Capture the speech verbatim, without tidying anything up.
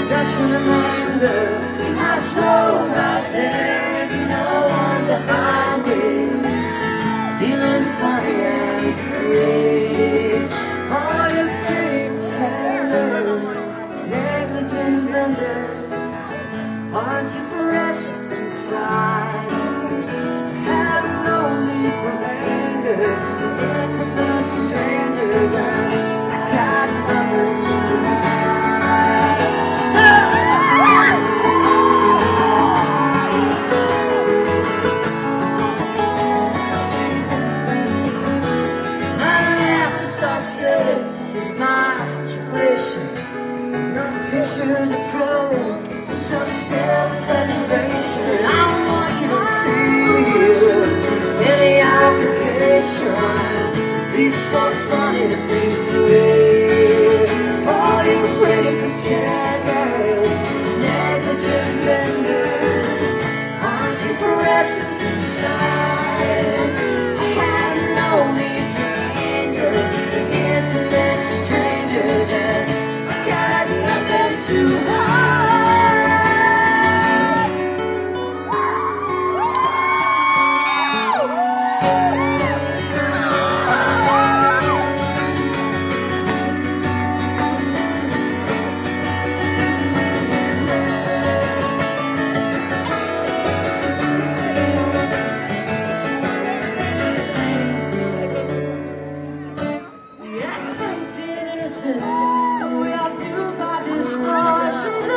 possession and anger. I drove out there with no one behind me, feeling funny and free. All your pretenders, negligent vendors, aren't you precious inside? Have no need for anger, intimate strangers, and I got nothing to hide. I said, this is my situation. There's no pictures or pros, it's just self-preservation. I want you to feel any obligation. Be so funny to be free. All you pretty pretenders, negligent vendors, aren't you precious inside? I had no need for anger, intimate strangers, and I got nothing to hide. We are fueled by distortions